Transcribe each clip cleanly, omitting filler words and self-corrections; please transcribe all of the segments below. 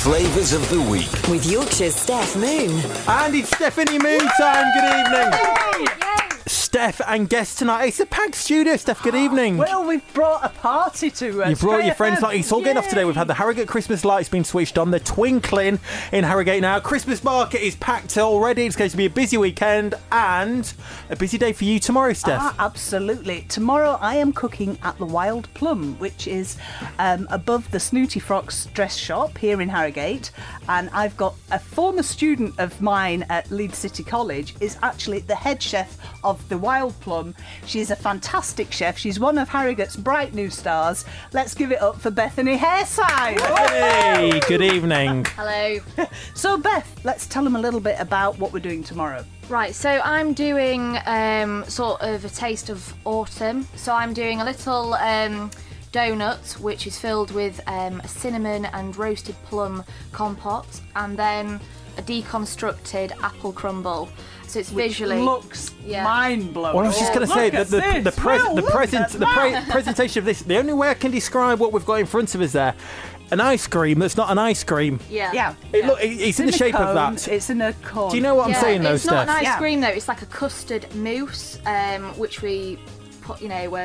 Flavours of the Week. With Yorkshire's Steph Moon. And it's Stephanie Moon time. Good evening. Steph and guest tonight. It's a packed studio, Steph. Good evening. Well, we've brought a party to us. You brought your friends. It's all getting off today. We've had the Harrogate Christmas lights being switched on. They're twinkling in Harrogate now. Christmas market is packed already. It's going to be a busy weekend and a busy day for you tomorrow, Steph. Absolutely. Tomorrow I am cooking at the Wild Plum, which is above the Snooty Frocks dress shop here in Harrogate. And I've got a former student of mine at Leeds City College is actually the head chef of the Wild Plum. She's a fantastic chef. She's one of Harrogate's bright new stars. Let's give it up for Bethany Hairside. Hey, good evening. Hello. So Beth, let's tell them a little bit about what we're doing tomorrow. Right, so I'm doing sort of a taste of autumn. So I'm doing a little donut, which is filled with a cinnamon and roasted plum compote, and then a deconstructed apple crumble. So it's visually looks mind-blowing. Well, I was just going to say that the presentation of this, the only way I can describe what we've got in front of us there, an ice cream that's not an ice cream. Yeah. It's in the shape of that. It's in a cone. Do you know what I'm saying, though, Steph? It's not an ice Yeah. cream, though. It's like a custard mousse, which we put,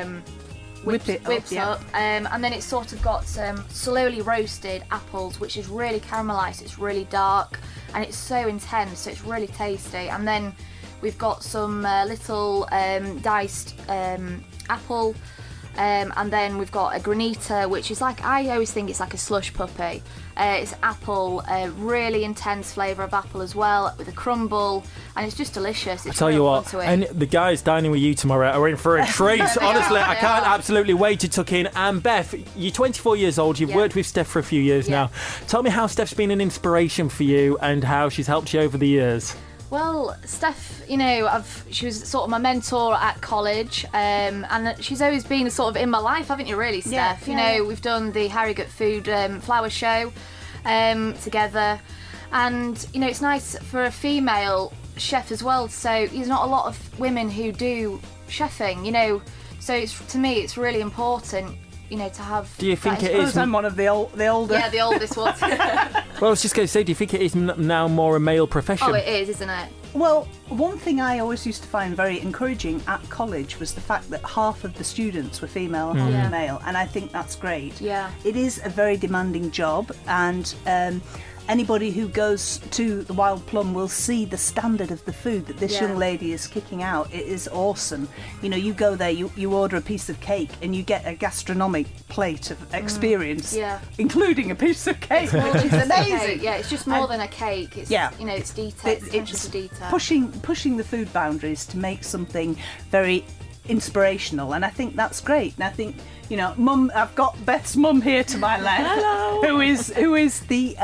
whips up. And then it's sort of got some slowly roasted apples, which is really caramelised. It's really dark and it's so intense, so it's really tasty. And then we've got some little diced apple. And then we've got a granita, which is like, I always think it's like a slush puppy. It's apple, really intense flavour of apple as well, with a crumble, and it's just delicious. It's I tell you real what, fun to eat. and the guys dining with you tomorrow are in for a treat. Honestly, I can't absolutely wait to tuck in. And Beth, you're 24 years old. You've worked with Steph for a few years now. Tell me how Steph's been an inspiration for you and how she's helped you over the years. Well, Steph, she was sort of my mentor at college, and she's always been sort of in my life, haven't you, really, Steph? We've done the Harrogate Food Flower Show together, and, it's nice for a female chef as well, so there's not a lot of women who do chefing, so to me it's really important, to have. Do you think it is? I'm one of the older. Yeah, the oldest ones. Well, I was just going to say, do you think it is now more a male profession? Oh, it is, isn't it? Well, one thing I always used to find very encouraging at college was the fact that half of the students were female, half male, and I think that's great. Yeah. It is a very demanding job, and anybody who goes to the Wild Plum will see the standard of the food that this young lady is kicking out. It is awesome. You go there, you order a piece of cake, and you get a gastronomic plate of experience, including a piece of cake, which is amazing. Yeah, it's just more than a cake. It's, it's detail. It's detail. Pushing the food boundaries to make something very inspirational, and I think that's great. And I think, Mum, I've got Beth's mum here to my left. Hello. who is the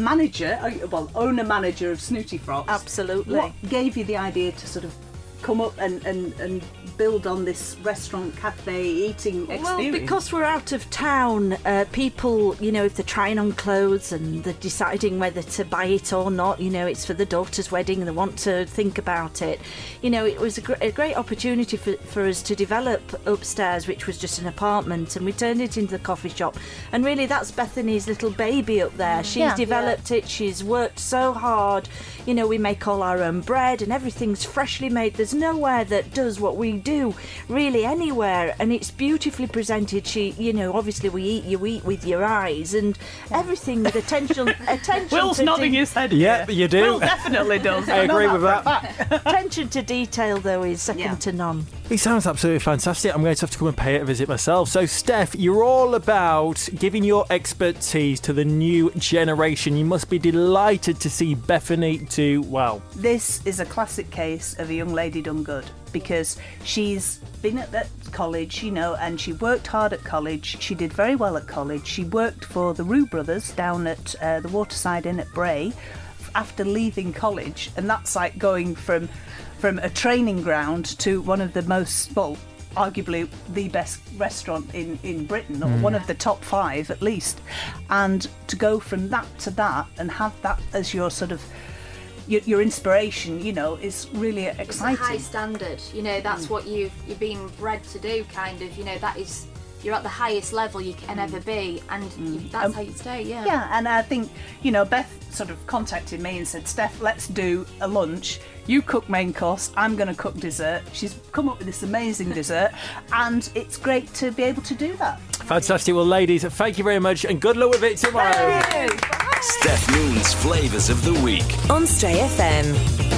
owner manager of Snooty Frocks. Absolutely. What gave you the idea to sort of come up and build on this restaurant, cafe, eating experience? Well, because we're out of town, people, if they're trying on clothes and they're deciding whether to buy it or not, it's for the daughter's wedding and they want to think about it. It was a great opportunity for us to develop upstairs, which was just an apartment, and we turned it into the coffee shop. And really, that's Bethany's little baby up there. She's developed it. She's worked so hard. We make all our own bread and everything's freshly made. There's nowhere that does what we do, really, anywhere, and it's beautifully presented. Obviously you eat with your eyes and everything with attention. Will's nodding his head. Yeah, you do. Will definitely does. I agree with that. Attention to detail, though, is second to none. He sounds absolutely fantastic. I'm going to have to come and pay it a visit myself. So, Steph, you're all about giving your expertise to the new generation. You must be delighted to see Bethany do well. This is a classic case of a young lady done good, because she's been at that college, and she worked hard at college. She did very well at college. She worked for the Roux Brothers down at the Waterside Inn at Bray after leaving college, and that's like going from a training ground to one of the most, arguably the best restaurant in Britain, or one of the top 5 at least, and to go from that to that and have that as your sort of your inspiration, is really exciting. It's a high standard, that's what you've been bred to do, kind of, that is you're at the highest level you can ever be, and that's how you stay. Yeah, and I think, Beth sort of contacted me and said, Steph, let's do a lunch. You cook main course, I'm going to cook dessert. She's come up with this amazing dessert, and it's great to be able to do that. Fantastic. Well, ladies, thank you very much, and good luck with it tomorrow. Thank you. Steph Moon's Flavours of the Week on Stray FM.